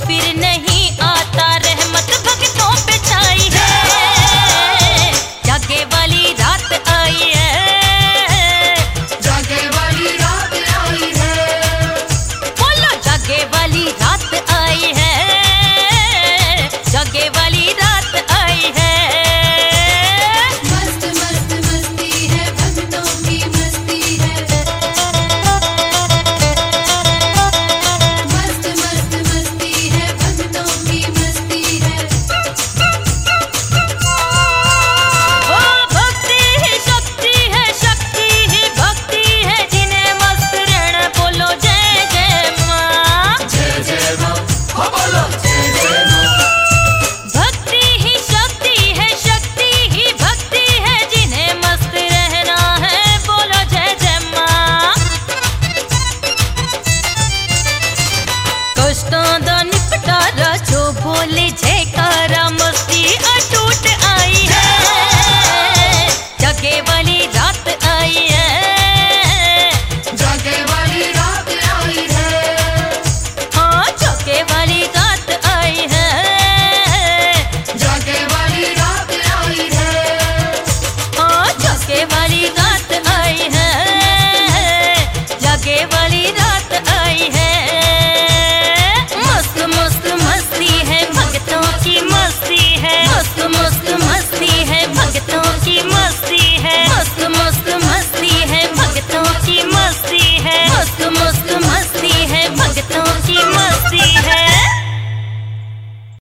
फिर नहीं आता, रहमत भक्तों पे छाई है। जागे वाली रात आई है, जागे वाली रात आई है। बोलो जागे वाली रात आई है, जागे वाली रात आई है। मस्त मस्त मस्ती है, भक्तों की मस्ती है। मस्त मस्त मस्ती है, भक्तों की मस्ती है। ओ भक्ति ही शक्ति है, शक्ति ही भक्ति है, जिन्हें मस्त रहना बोलो जय जय माँ। जय जय माँ, हो बोलो जय जय माँ। भक्ति ही शक्ति है, शक्ति ही भक्ति है, जिन्हें मस्त रहना है बोलो जय जय माँ। कष्टों दा निपटारा जो बोले जयकार